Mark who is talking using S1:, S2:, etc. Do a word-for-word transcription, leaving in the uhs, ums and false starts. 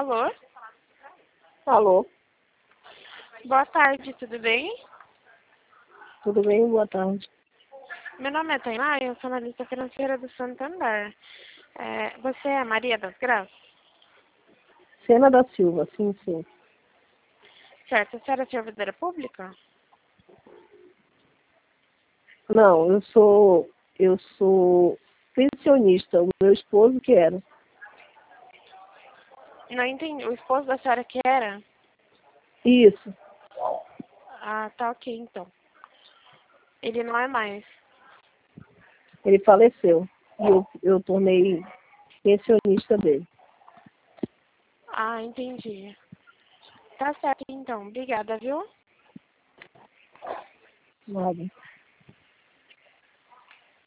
S1: Alô?
S2: Alô,
S1: Boa tarde, tudo bem?
S2: tudo bem? Boa tarde.
S1: Meu nome é Tainá e eu sou analista financeira do Santander. É, você é a Maria das Graças?
S2: Sena da Silva, sim, sim.
S1: Certo, a senhora é servidora pública?
S2: Não, eu sou, eu sou pensionista, o meu esposo que era.
S1: Não entendi. O esposo da senhora que era?
S2: Isso,
S1: Ah, tá ok então. Ele não é mais.
S2: ele faleceu. E eu, eu tornei pensionista dele.
S1: Ah, entendi. Tá certo então. Obrigada, viu?
S2: Nada.